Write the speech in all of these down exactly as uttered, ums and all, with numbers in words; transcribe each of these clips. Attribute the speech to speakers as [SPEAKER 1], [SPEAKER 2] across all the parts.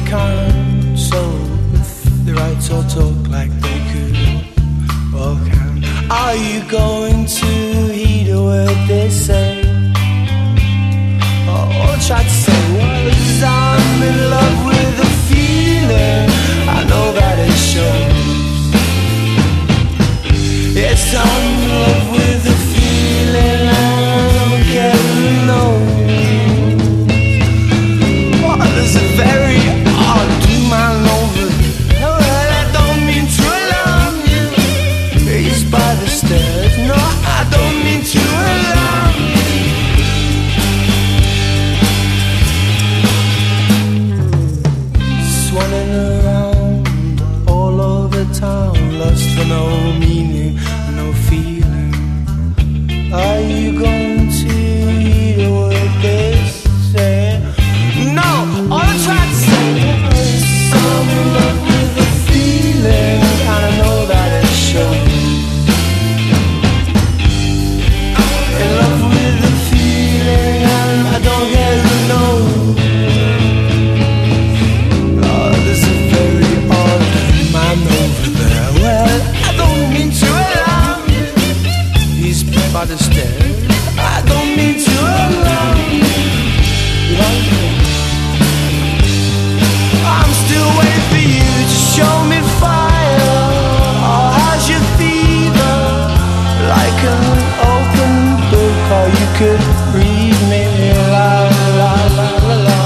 [SPEAKER 1] can't. So if they write or talk like they could or can, are you going to heed a word they say? Or, or try to say, well, 'cause I'm in love with the feeling. I know that it shows. Yes, I'm in love with the feeling. I don't care who knows. Oh, there's a very odd man over there. Oh, I don't mean to alarm you. He's by the stairs. No, I don't mean to alarm you. Swanning around all over town, lost for no meaning, no feeling. Are you going to heed a word they say? No, all I try to say is I'm in love with the feeling, and I know that it shows. In love with the feeling, and I don't care who knows. Oh, there's a very odd man over there. Well, I don't mean to alarm you. He's by the stairs. I don't mean to alarm you. I'm still waiting for you to show me fire. Or has your fever like an open book? Or you could read me la la la la la.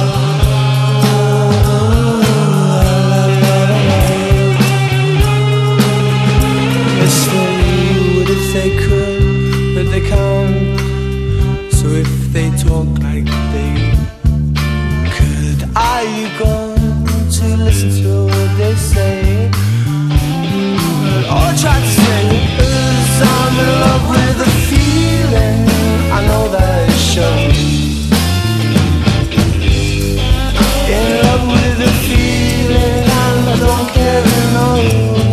[SPEAKER 1] Yes, they would if they could, but they can't. So if they talk like they could, are you going to listen to what they say? Or try to say, 'cause I'm in love with the feeling. I know that it shows. In love with the feeling, and I don't care who knows.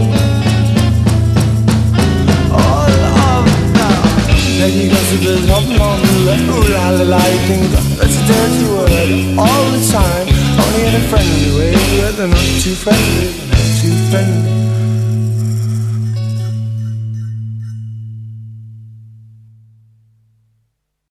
[SPEAKER 1] All of that. Lady gossipers hopping on the left. Ooh la la la, you think that's a dirty word all the time. Only in a friendly way, but they're not too friendly, they're not too friendly.